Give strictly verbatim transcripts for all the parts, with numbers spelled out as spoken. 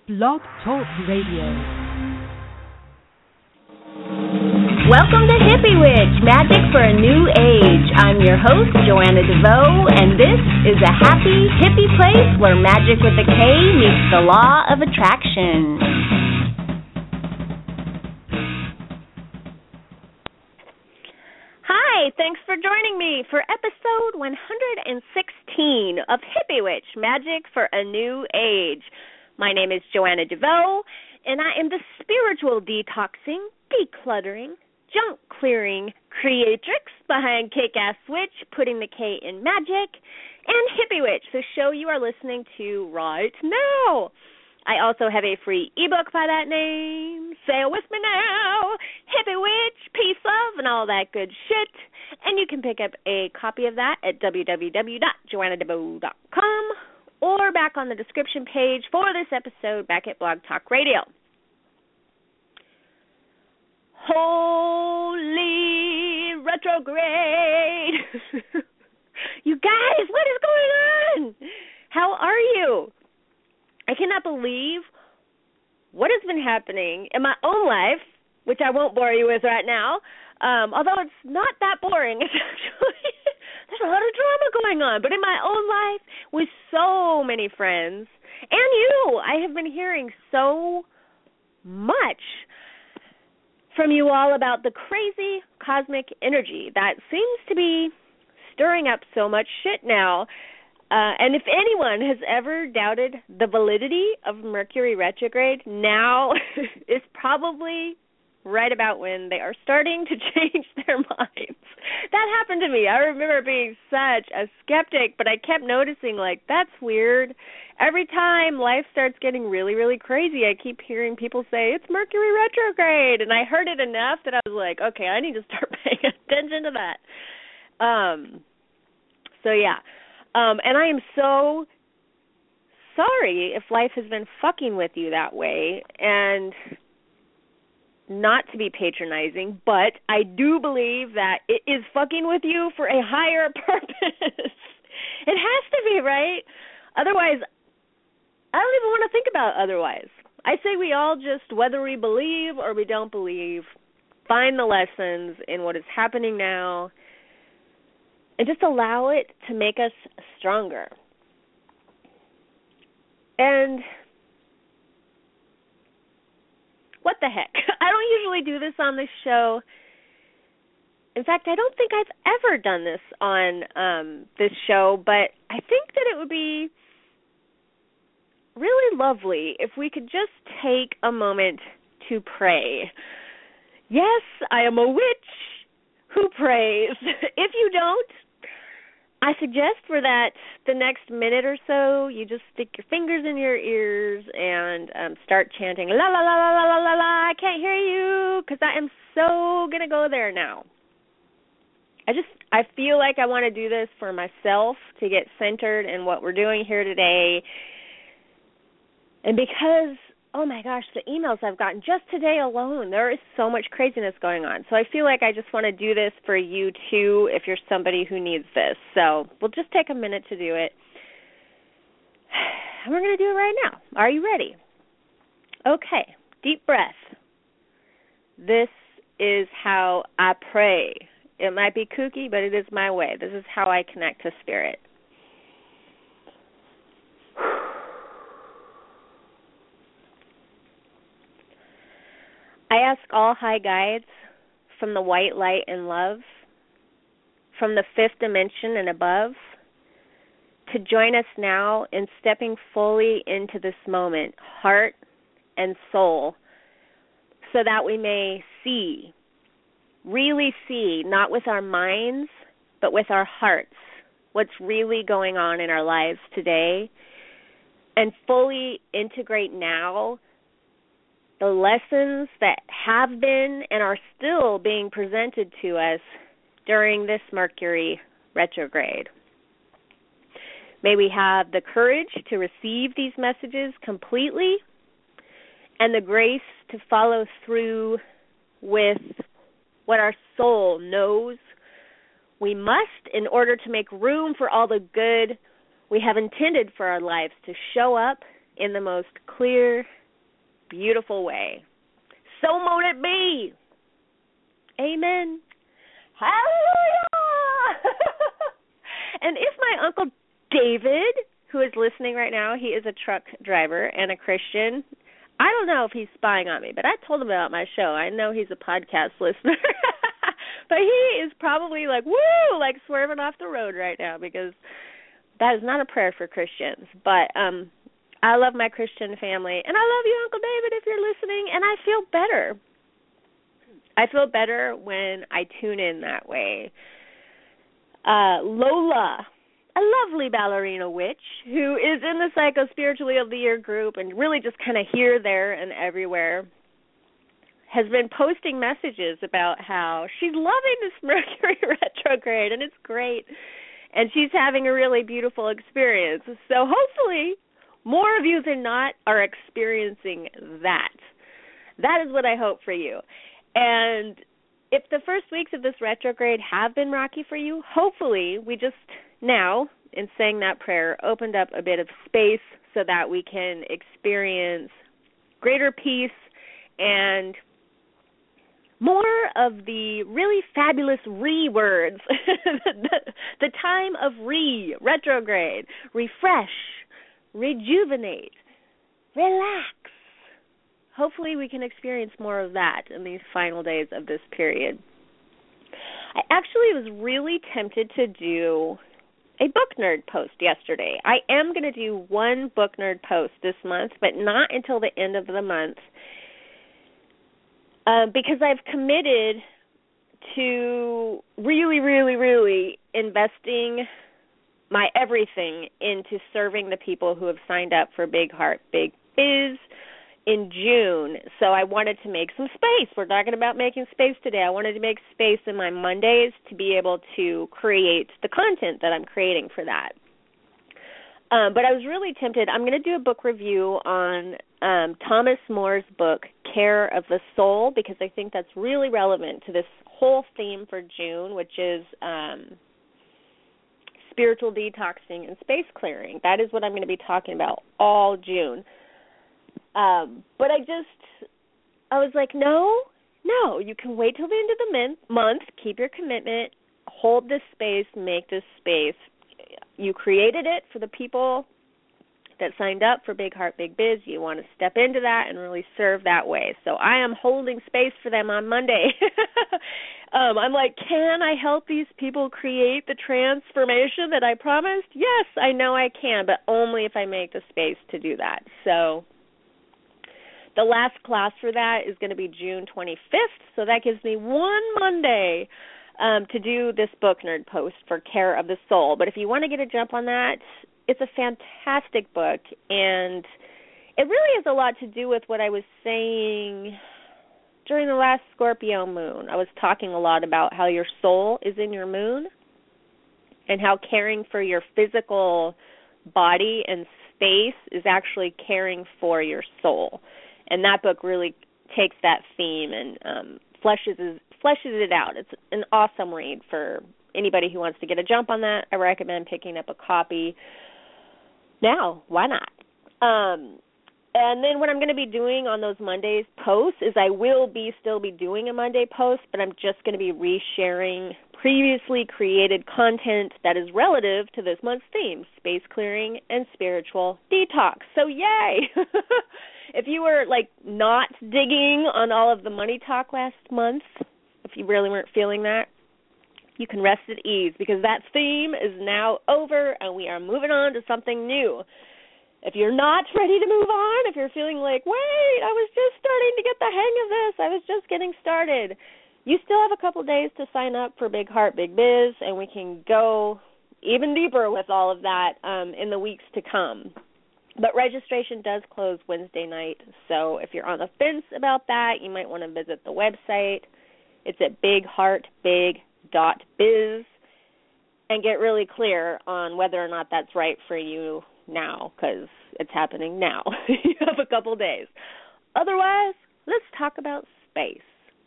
Blog Talk Radio. Welcome to Hippie Witch, Magic for a New Age. I'm your host, Joanna DeVoe, and this is a happy, hippie place where magic with a K meets the law of attraction. Hi, thanks for joining me for episode one hundred sixteen of Hippie Witch, Magic for a New Age. My name is Joanna DeVoe, and I am the spiritual detoxing, decluttering, junk clearing creatrix behind Kick-Ass Witch, putting the K in magic, and Hippie Witch, the show you are listening to right now. I also have a free ebook by that name. Say it with me now. Hippie Witch, peace, love, and all that good shit. And you can pick up a copy of that at w w w dot joanna devoe dot com or back on the description page for this episode back at Blog Talk Radio. Holy retrograde. You guys, what is going on? How are you? I cannot believe what has been happening in my own life, which I won't bore you with right now, um, although it's not that boring. It's actually, there's a lot of drama going on. But in my own life, with so many friends, and you, I have been hearing so much from you all about the crazy cosmic energy that seems to be stirring up so much shit now. Uh, and if anyone has ever doubted the validity of Mercury retrograde, now is probably right about when they are starting to change their minds. That happened to me. I remember being such a skeptic, but I kept noticing, like, that's weird. Every time life starts getting really, really crazy, I keep hearing people say, it's Mercury retrograde. And I heard it enough that I was like, okay, I need to start paying attention to that. Um. So, yeah. Um, and I am so sorry if life has been fucking with you that way, and not to be patronizing, but I do believe that it is fucking with you for a higher purpose. It has to be, right? Otherwise, I don't even want to think about otherwise. I say we all just, whether we believe or we don't believe, find the lessons in what is happening now, and just allow it to make us stronger. And what the heck? I don't usually do this on this show. In fact, I don't think I've ever done this on um, this show, but I think that it would be really lovely if we could just take a moment to pray. Yes, I am a witch who prays. If you don't, I suggest for that the next minute or so, you just stick your fingers in your ears and um, start chanting, la, la, la, la, la, la, la, la, I can't hear you, because I am so going to go there now. I just, I feel like I want to do this for myself to get centered in what we're doing here today. And because, oh my gosh, the emails I've gotten just today alone, there is so much craziness going on. So I feel like I just want to do this for you too if you're somebody who needs this. So we'll just take a minute to do it. And we're going to do it right now. Are you ready? Okay, deep breath. This is how I pray. It might be kooky, but it is my way. This is how I connect to spirit. I ask all high guides from the white light and love, from the fifth dimension and above, to join us now in stepping fully into this moment, heart and soul, so that we may see, really see, not with our minds, but with our hearts, what's really going on in our lives today, and fully integrate now the lessons that have been and are still being presented to us during this Mercury retrograde. May we have the courage to receive these messages completely and the grace to follow through with what our soul knows we must in order to make room for all the good we have intended for our lives to show up in the most clear beautiful way. So mote it be. Amen. Hallelujah! And if my Uncle David, who is listening right now, he is a truck driver and a Christian. I don't know if he's spying on me, but I told him about my show. I know he's a podcast listener. But he is probably like, woo, like swerving off the road right now, because that is not a prayer for Christians. But um, I love my Christian family, and I love you, Uncle David, if you're listening, and I feel better. I feel better when I tune in that way. Uh, Lola, a lovely ballerina witch who is in the Psycho Spiritually of the Year group and really just kind of here, there, and everywhere, has been posting messages about how she's loving this Mercury retrograde, and it's great, and she's having a really beautiful experience. So hopefully more of you than not are experiencing that. That is what I hope for you. And if the first weeks of this retrograde have been rocky for you, hopefully we just now, in saying that prayer, opened up a bit of space so that we can experience greater peace and more of the really fabulous re words, the, the time of re, retrograde, refresh, rejuvenate, relax. Hopefully we can experience more of that in these final days of this period. I actually was really tempted to do a book nerd post yesterday. I am going to do one book nerd post this month, but not until the end of the month, uh, because I've committed to really, really, really investing my everything into serving the people who have signed up for Big Heart, Big Biz in June. So I wanted to make some space. We're talking about making space today. I wanted to make space in my Mondays to be able to create the content that I'm creating for that. Um, but I was really tempted. I'm going to do a book review on um, Thomas More's book, Care of the Soul, because I think that's really relevant to this whole theme for June, which is um, spiritual detoxing and space clearing. That is what I'm going to be talking about all June. Um, but I just, I was like, no, no, you can wait till the end of the min- month, keep your commitment, hold this space, make this space. You created it for the people that signed up for Big Heart, Big Biz. You want to step into that and really serve that way. So I am holding space for them on Monday. um, I'm like, can I help these people create the transformation that I promised? Yes, I know I can, but only if I make the space to do that. So the last class for that is going to be June twenty-fifth, so that gives me one Monday um, to do this book nerd post for Care of the Soul. But if you want to get a jump on that, it's a fantastic book, and it really has a lot to do with what I was saying during the last Scorpio moon. I was talking a lot about how your soul is in your moon and how caring for your physical body and space is actually caring for your soul. And that book really takes that theme and um, fleshes fleshes it out. It's an awesome read for anybody who wants to get a jump on that. I recommend picking up a copy now. Why not? Um, and then what I'm going to be doing on those Mondays posts is I will be still be doing a Monday post, but I'm just going to be resharing previously created content that is relative to this month's theme, space clearing and spiritual detox. So yay! If you were, like, not digging on all of the money talk last month, if you really weren't feeling that, you can rest at ease because that theme is now over and we are moving on to something new. If you're not ready to move on, if you're feeling like, wait, I was just starting to get the hang of this, I was just getting started, you still have a couple days to sign up for Big Heart, Big Biz, and we can go even deeper with all of that um, in the weeks to come. But registration does close Wednesday night, so if you're on the fence about that, you might want to visit the website. It's at big heart big dot biz and get really clear on whether or not that's right for you now, because it's happening now. You have a couple days. Otherwise, let's talk about space.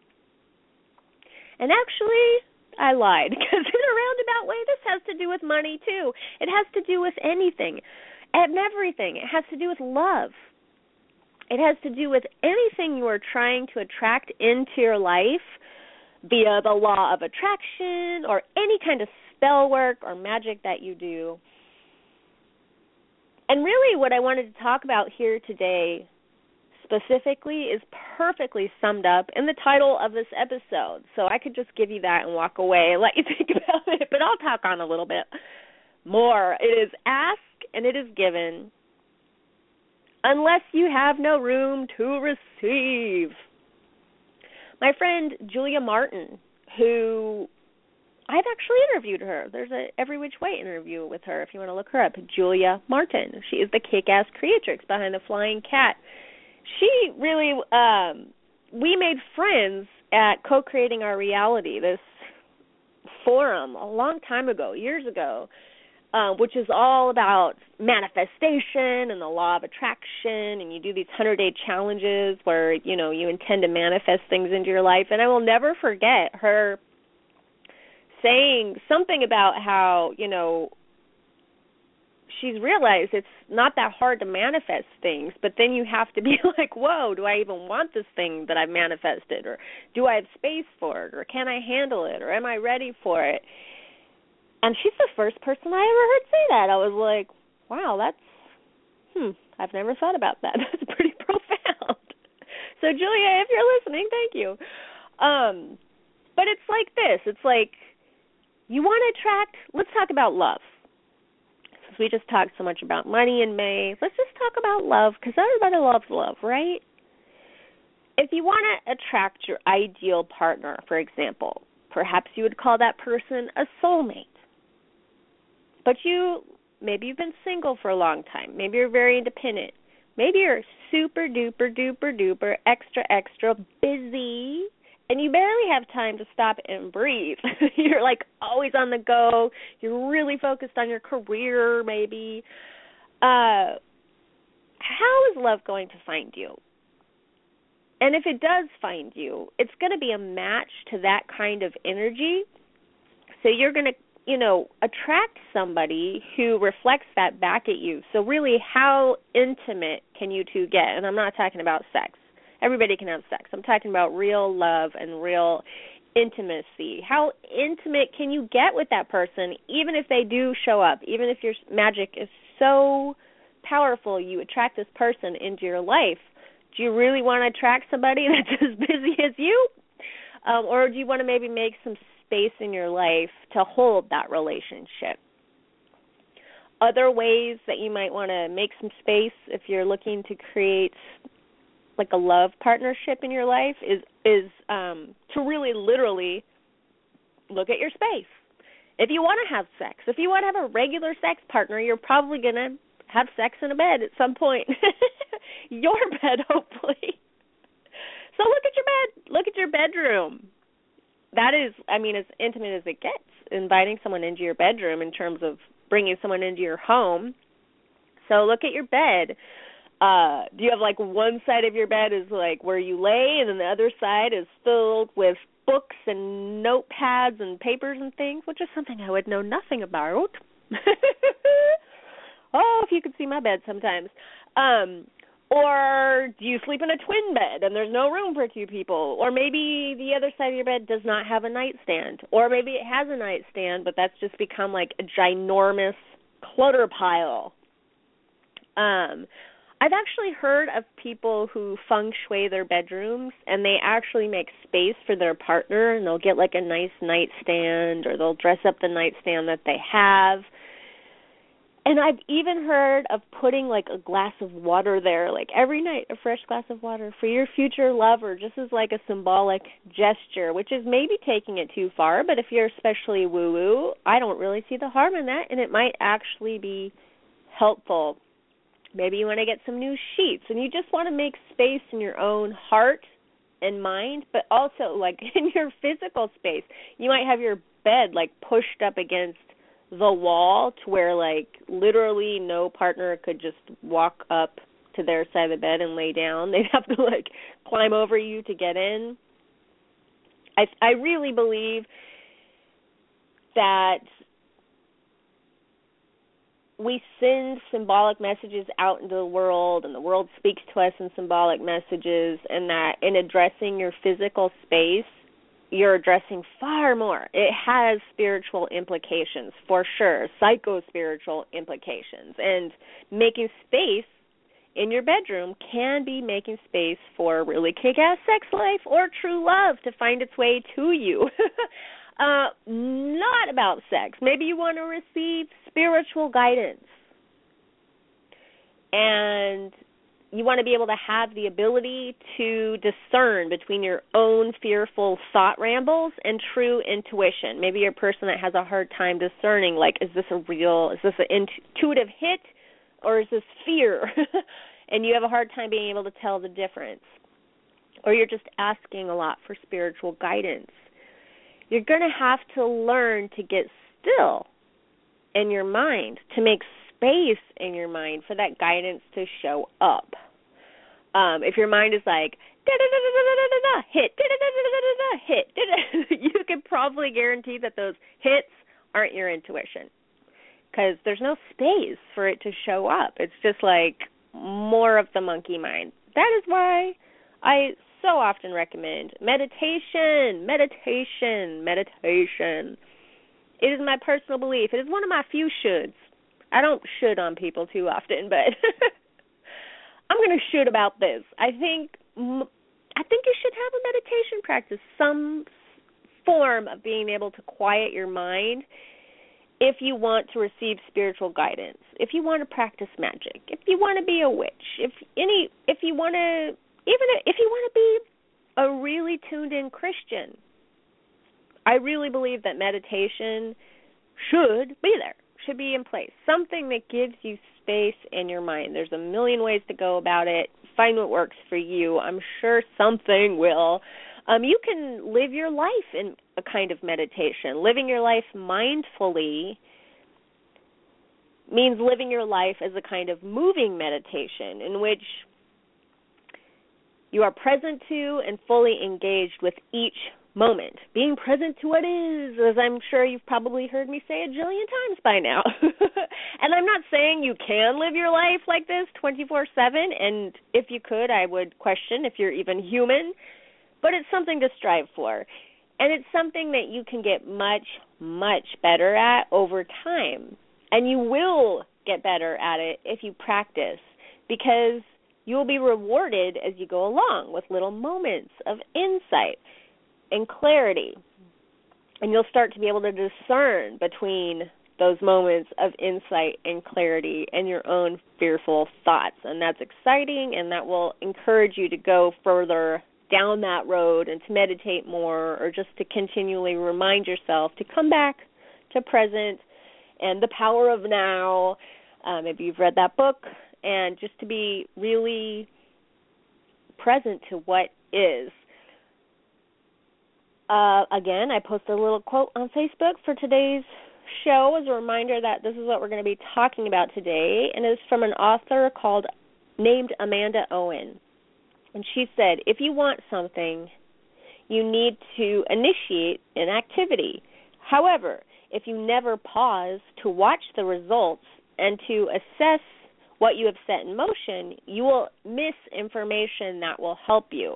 And actually, I lied, because in a roundabout way, this has to do with money, too. It has to do with anything and everything. It has to do with love. It has to do with anything you are trying to attract into your life via the law of attraction or any kind of spell work or magic that you do. And really what I wanted to talk about here today specifically is perfectly summed up in the title of this episode. So I could just give you that and walk away and let you think about it, but I'll talk on a little bit more. It is ask and it is given unless you have no room to receive. My friend Julia Martin, who I've actually interviewed her. There's a Every Which Way interview with her if you want to look her up. Julia Martin. She is the kick-ass creatrix behind The Flying Cat. She really, um, we made friends at Co-Creating Our Reality, this forum a long time ago, years ago, uh, which is all about manifestation and the law of attraction, and you do these hundred-day challenges where, you know, you intend to manifest things into your life. And I will never forget her saying something about how, you know, she's realized it's not that hard to manifest things, but then you have to be like, whoa, do I even want this thing that I've manifested? Or do I have space for it? Or can I handle it? Or am I ready for it? And she's the first person I ever heard say that. I was like, wow, that's, hmm, I've never thought about that. That's pretty profound. So, Julia, if you're listening, thank you. Um, but it's like this. It's like you want to attract, let's talk about love. Since we just talked so much about money in May, let's just talk about love, because everybody loves love, right? If you want to attract your ideal partner, for example, perhaps you would call that person a soulmate. But you, maybe you've been single for a long time. Maybe you're very independent. Maybe you're super duper duper duper extra extra busy, and you barely have time to stop and breathe. You're like always on the go. You're really focused on your career, maybe. Uh, how is love going to find you? And if it does find you, it's going to be a match to that kind of energy. So you're going to, you know, attract somebody who reflects that back at you. So really, how intimate can you two get? And I'm not talking about sex. Everybody can have sex. I'm talking about real love and real intimacy. How intimate can you get with that person, even if they do show up, even if your magic is so powerful, you attract this person into your life? Do you really want to attract somebody that's as busy as you? Um, or do you want to maybe make some space in your life to hold that relationship? Other ways that you might want to make some space if you're looking to create like a love partnership in your life is is um, to really literally look at your space. If you want to have sex, if you want to have a regular sex partner, you're probably going to have sex in a bed at some point. Your bed, hopefully. So look at your bed. Look at your bedroom. That is, I mean, as intimate as it gets, inviting someone into your bedroom in terms of bringing someone into your home. So look at your bed. Uh, do you have, like, one side of your bed is, like, where you lay, and then the other side is filled with books and notepads and papers and things, which is something I would know nothing about. Oh, if you could see my bed sometimes. Um, or do you sleep in a twin bed and there's no room for two people? Or maybe the other side of your bed does not have a nightstand. Or maybe it has a nightstand, but that's just become, like, a ginormous clutter pile. Um I've actually heard of people who feng shui their bedrooms, and they actually make space for their partner, and they'll get like a nice nightstand, or they'll dress up the nightstand that they have. And I've even heard of putting like a glass of water there, like every night, a fresh glass of water for your future lover, just as like a symbolic gesture, which is maybe taking it too far, but if you're especially woo-woo, I don't really see the harm in that, and it might actually be helpful. Maybe you want to get some new sheets, and you just want to make space in your own heart and mind, but also, like, in your physical space. You might have your bed, like, pushed up against the wall to where, like, literally no partner could just walk up to their side of the bed and lay down. They'd have to, like, climb over you to get in. I I really believe that we send symbolic messages out into the world, and the world speaks to us in symbolic messages, and that in addressing your physical space, you're addressing far more. It has spiritual implications, for sure, psycho-spiritual implications. And making space in your bedroom can be making space for a really kick-ass sex life or true love to find its way to you. uh, not about sex. Maybe you want to receive spiritual guidance. And you want to be able to have the ability to discern between your own fearful thought rambles and true intuition. Maybe you're a person that has a hard time discerning, like, is this a real, is this an intuitive hit, or is this fear? And you have a hard time being able to tell the difference. Or you're just asking a lot for spiritual guidance. You're going to have to learn to get still in your mind, to make space in your mind for that guidance to show up. Um, if your mind is like, da-da-da-da-da-da-da, hit, da-da-da-da-da-da, hit, da-da, you can probably guarantee that those hits aren't your intuition, because there's no space for it to show up. It's just like more of the monkey mind. That is why I so often recommend meditation, meditation, meditation. It is my personal belief. It is one of my few shoulds. I don't should on people too often, but I'm going to should about this. I think I think you should have a meditation practice, some form of being able to quiet your mind if you want to receive spiritual guidance, if you want to practice magic, if you want to be a witch, if any, if you want to, even if you want to be a really tuned-in Christian. I really believe that meditation should be there, should be in place, something that gives you space in your mind. There's a million ways to go about it. Find what works for you. I'm sure something will. Um, you can live your life in a kind of meditation. Living your life mindfully means living your life as a kind of moving meditation in which you are present to and fully engaged with each moment. Being present to what is, as I'm sure you've probably heard me say a jillion times by now. And I'm not saying you can live your life like this twenty-four seven, and if you could, I would question if you're even human, but it's something to strive for. And it's something that you can get much, much better at over time. And you will get better at it if you practice, because you will be rewarded as you go along with little moments of insight and clarity. And you'll start to be able to discern between those moments of insight and clarity and your own fearful thoughts. And that's exciting, and that will encourage you to go further down that road and to meditate more, or just to continually remind yourself to come back to present and the power of now. Um, maybe you've read that book, and just to be really present to what is. Uh, again, I posted a little quote on Facebook for today's show as a reminder that this is what we're going to be talking about today, and it's from an author called named Amanda Owen. And she said, if you want something, you need to initiate an activity. However, if you never pause to watch the results and to assess what you have set in motion, you will miss information that will help you.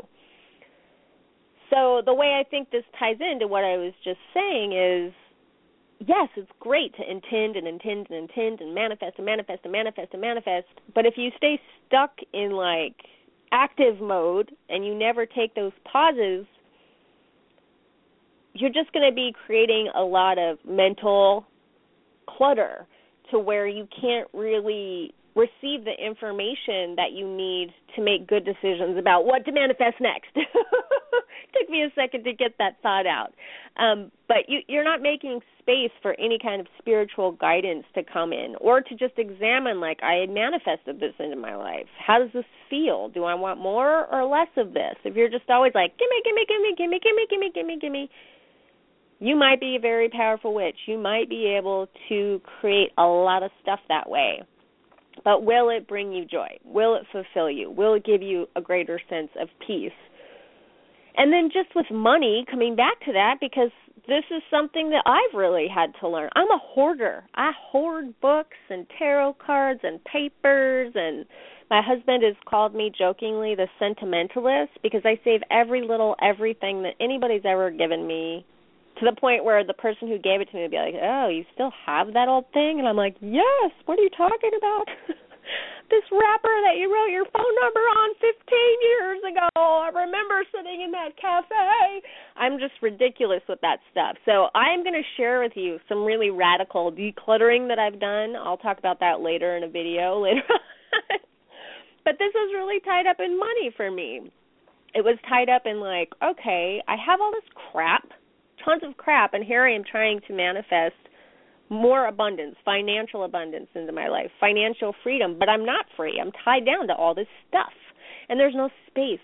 So the way I think this ties into what I was just saying is, yes, it's great to intend and intend and intend and manifest and manifest and manifest and manifest, but if you stay stuck in, like, active mode and you never take those pauses, you're just going to be creating a lot of mental clutter to where you can't really receive the information that you need to make good decisions about what to manifest next. Took me a second to get that thought out. Um, but you, you're not making space for any kind of spiritual guidance to come in, or to just examine, like, I had manifested this into my life. How does this feel? Do I want more or less of this? If you're just always like, gimme, gimme, gimme, gimme, gimme, gimme, gimme, gimme, you might be a very powerful witch. You might be able to create a lot of stuff that way. But will it bring you joy? Will it fulfill you? Will it give you a greater sense of peace? And then just with money, coming back to that, because this is something that I've really had to learn. I'm a hoarder. I hoard books and tarot cards and papers, and my husband has called me jokingly the sentimentalist because I save every little everything that anybody's ever given me, to the point where the person who gave it to me would be like, oh, you still have that old thing? And I'm like, yes, what are you talking about? This wrapper that you wrote your phone number on fifteen years ago. I remember sitting in that cafe. I'm just ridiculous with that stuff. So I'm going to share with you some really radical decluttering that I've done. I'll talk about that later in a video later on. But this was really tied up in money for me. It was tied up in like, okay, I have all this crap, tons of crap, and here I am trying to manifest more abundance, financial abundance into my life, financial freedom, but I'm not free. I'm tied down to all this stuff, and there's no space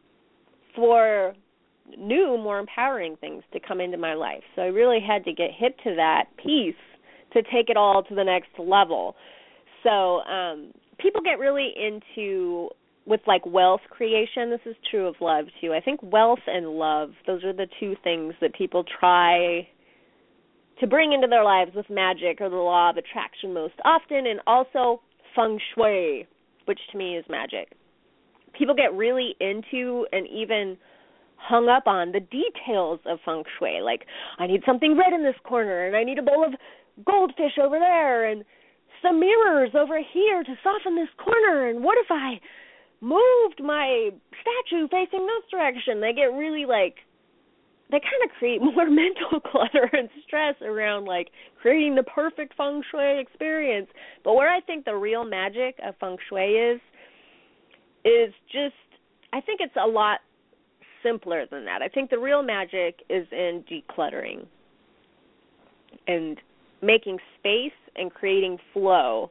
for new, more empowering things to come into my life. So I really had to get hip to that piece to take it all to the next level. So um, people get really into, with like wealth creation. This is true of love too. I think wealth and love, those are the two things that people try to bring into their lives with magic or the law of attraction most often, and also feng shui, which to me is magic. People get really into and even hung up on the details of feng shui, like I need something red in this corner, and I need a bowl of goldfish over there, and some mirrors over here to soften this corner, and what if I moved my statue facing this direction? They get really like, they kind of create more mental clutter and stress around, like, creating the perfect feng shui experience. But where I think the real magic of feng shui is, is just, I think it's a lot simpler than that. I think the real magic is in decluttering and making space and creating flow.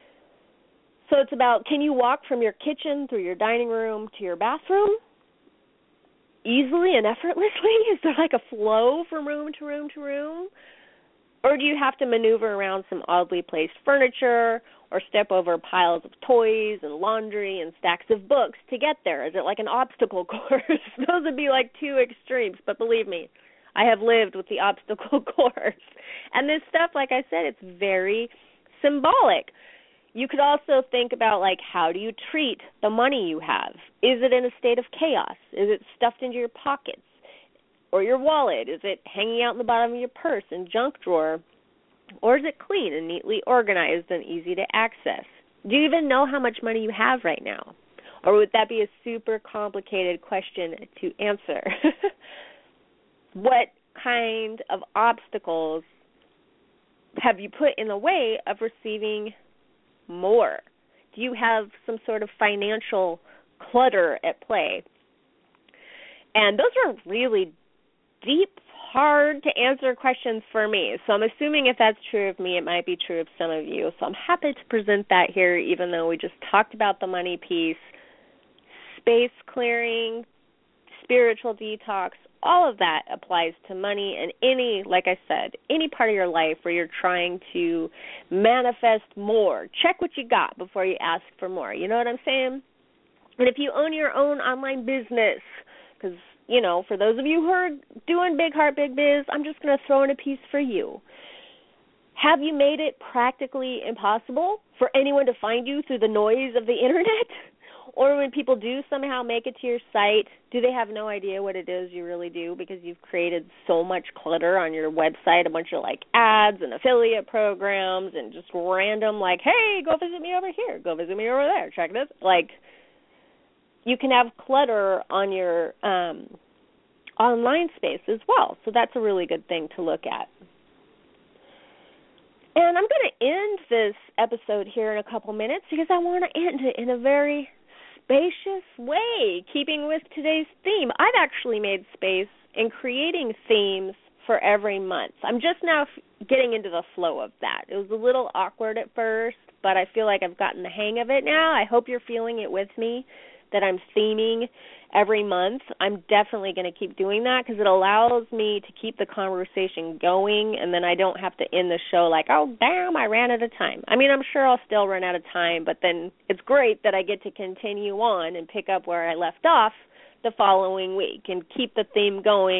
So it's about, can you walk from your kitchen through your dining room to your bathroom easily and effortlessly? Is there like a flow from room to room to room? Or do you have to maneuver around some oddly placed furniture or step over piles of toys and laundry and stacks of books to get there? Is it like an obstacle course? Those would be like two extremes, but believe me, I have lived with the obstacle course. And this stuff, like I said, it's very symbolic. You could also think about, like, how do you treat the money you have? Is it in a state of chaos? Is it stuffed into your pockets or your wallet? Is it hanging out in the bottom of your purse and junk drawer? Or is it clean and neatly organized and easy to access? Do you even know how much money you have right now? Or would that be a super complicated question to answer? What kind of obstacles have you put in the way of receiving more? Do you have some sort of financial clutter at play? And those are really deep, hard to answer questions for me. So I'm assuming if that's true of me, it might be true of some of you. So I'm happy to present that here, even though we just talked about the money piece, space clearing, spiritual detox. All of that applies to money and any, like I said, any part of your life where you're trying to manifest more. Check what you got before you ask for more. You know what I'm saying? And if you own your own online business, because, you know, for those of you who are doing Big Heart, Big Biz, I'm just going to throw in a piece for you. Have you made it practically impossible for anyone to find you through the noise of the internet? Or when people do somehow make it to your site, do they have no idea what it is you really do because you've created so much clutter on your website, a bunch of, like, ads and affiliate programs and just random, like, hey, go visit me over here, go visit me over there, check this. Like, you can have clutter on your um, online space as well. So that's a really good thing to look at. And I'm going to end this episode here in a couple minutes because I want to end it in a very spacious way, keeping with today's theme. I've actually made space in creating themes for every month. I'm just now f- getting into the flow of that. It was a little awkward at first, but I feel like I've gotten the hang of it now. I hope you're feeling it with me, that I'm theming every month. I'm definitely going to keep doing that because it allows me to keep the conversation going, and then I don't have to end the show like, oh, damn, I ran out of time. I mean, I'm sure I'll still run out of time, but then it's great that I get to continue on and pick up where I left off the following week and keep the theme going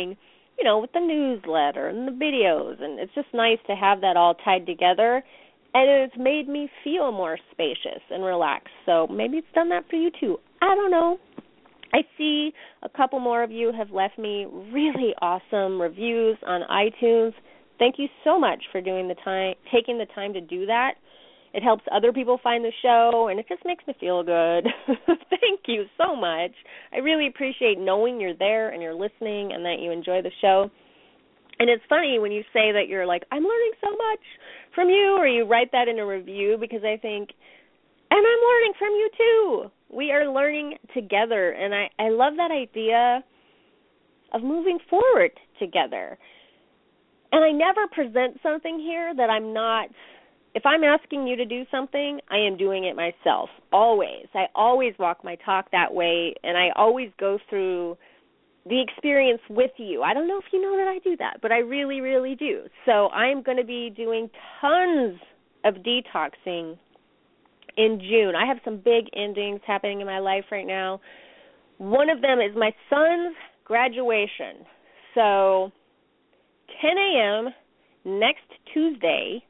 you know, with the newsletter and the videos, and it's just nice to have that all tied together, and it's made me feel more spacious and relaxed. So maybe it's done that for you too. I don't know. I see a couple more of you have left me really awesome reviews on iTunes. Thank you so much for doing the time, taking the time to do that. It helps other people find the show, and it just makes me feel good. Thank you so much. I really appreciate knowing you're there and you're listening and that you enjoy the show. And it's funny when you say that you're like, I'm learning so much from you, or you write that in a review, because I think, and I'm learning from you too. We are learning together, and I, I love that idea of moving forward together. And I never present something here that I'm not, if I'm asking you to do something, I am doing it myself, always. I always walk my talk that way, and I always go through the experience with you. I don't know if you know that I do that, but I really, really do. So I'm going to be doing tons of detoxing in June. I have some big endings happening in my life right now. One of them is my son's graduation. So ten a.m. next Tuesday,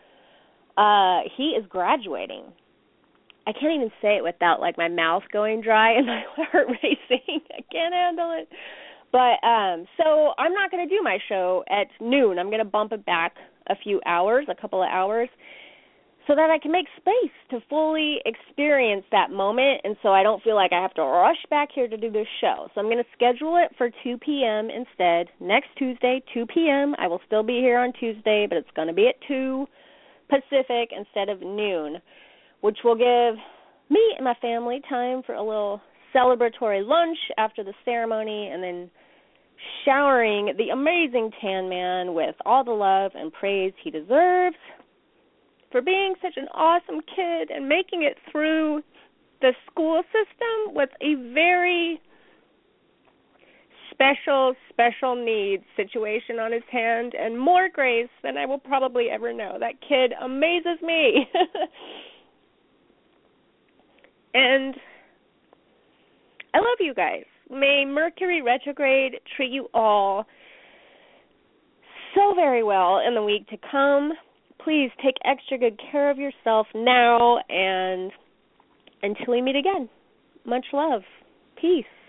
uh, he is graduating. I can't even say it without, like, my mouth going dry and my heart racing. I can't handle it. But um, so I'm not going to do my show at noon. I'm going to bump it back a few hours, a couple of hours, so that I can make space to fully experience that moment, and so I don't feel like I have to rush back here to do this show. So I'm going to schedule it for two p.m. instead. Next Tuesday, two p.m. I will still be here on Tuesday, but it's going to be at two Pacific instead of noon, which will give me and my family time for a little celebratory lunch after the ceremony, and then showering the amazing Tan Man with all the love and praise he deserves for being such an awesome kid and making it through the school system with a very special, special needs situation on his hand, and more grace than I will probably ever know. That kid amazes me. And I love you guys. May Mercury retrograde treat you all so very well in the week to come. Please take extra good care of yourself now, and until we meet again, much love. Peace.